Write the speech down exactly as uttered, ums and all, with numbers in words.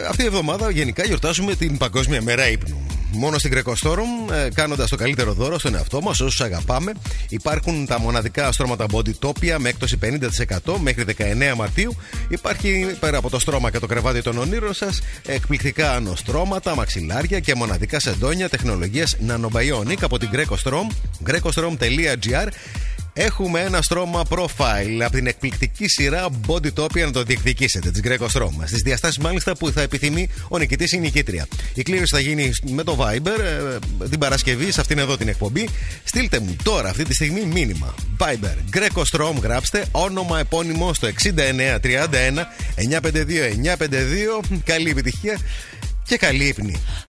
αυτή η εβδομάδα γενικά γιορτάζουμε την Παγκόσμια Μέρα Ύπνου. Μόνο στην Grecostorum, ε, κάνοντας το καλύτερο δώρο στον εαυτό μας, όσους αγαπάμε. Υπάρχουν τα μοναδικά στρώματα Bodytopia με έκπτωση πενήντα τοις εκατό μέχρι δεκαεννέα Μαρτίου. Υπάρχει πέρα από το στρώμα και το κρεβάτι των ονείρων σας, εκπληκτικά ανοστρώματα, μαξιλάρια και μοναδικά σεντόνια τεχνολογίας Nanobionic από την Grecostorum. grecostorum τελεία gr. Έχουμε ένα στρώμα profile από την εκπληκτική σειρά Bodytopia να το διεκδικήσετε της Grecostorum. Στις διαστάσεις μάλιστα που θα επιθυμεί ο νικητής ή η νικήτρια. Η κλήρωση θα γίνει με το Viber ε, την Παρασκευή σε αυτήν εδώ την εκπομπή. Στείλτε μου τώρα αυτή τη στιγμή μήνυμα. Viber Grecostorum, γράψτε όνομα επώνυμο στο εξήντα εννέα τριάντα ένα εννιακόσια πενήντα δύο εννιακόσια πενήντα δύο. Καλή επιτυχία και καλή ύπνη.